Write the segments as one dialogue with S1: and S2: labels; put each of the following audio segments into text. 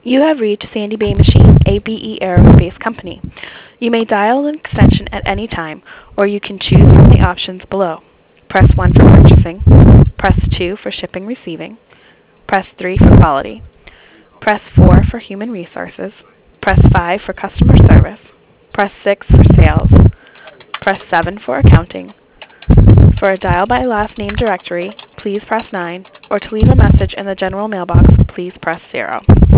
S1: You have reached Sandy Bay Machine, ABE Aerospace Company. You may dial an extension at any time, or you can choose from the options below. Press 1 for purchasing, press 2 for shipping receiving, press 3 for quality, press 4 for human resources, press 5 for customer service, press 6 for sales, press 7 for accounting. For a dial by last name directory, please press 9, or to leave a message in the general mailbox, please press 0.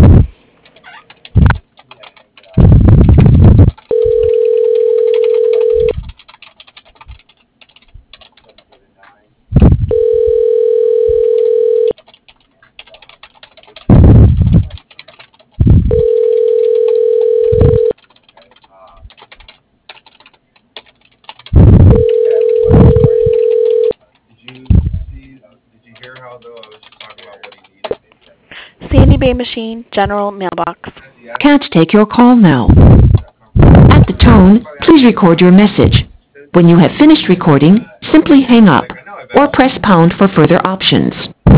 S1: Sandy Bay Machine, general mailbox.
S2: Can't take your call now. At the tone, please record your message. When you have finished recording, simply hang up or press pound for further options.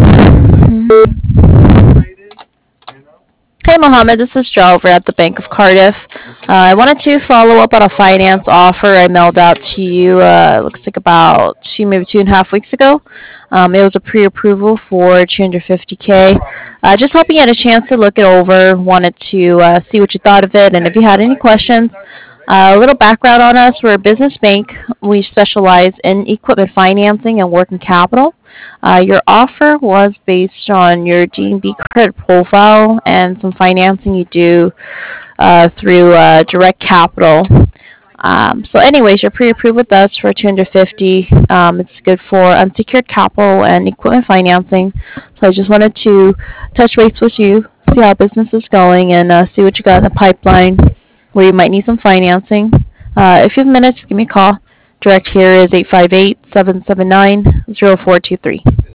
S3: Hey Mohammed, this is Joe over at the Bank of Cardiff. I wanted to follow up on a finance offer I mailed out to you, looks like about maybe 2.5 weeks ago. It was a pre-approval for 250K. Just hoping you had a chance to look it over, wanted to see what you thought of it, and if you had any questions. A little background on us, we're a business bank. We specialize in equipment financing and working capital. Your offer was based on your D&B credit profile and some financing you do through Direct Capital. So anyways, you're pre-approved with us for 250. It's good for unsecured capital and equipment financing. So I just wanted to touch base with you, see how business is going, and see what you got in the pipeline where you might need some financing. If you have minutes, give me a call. Direct here is 858-779-0423.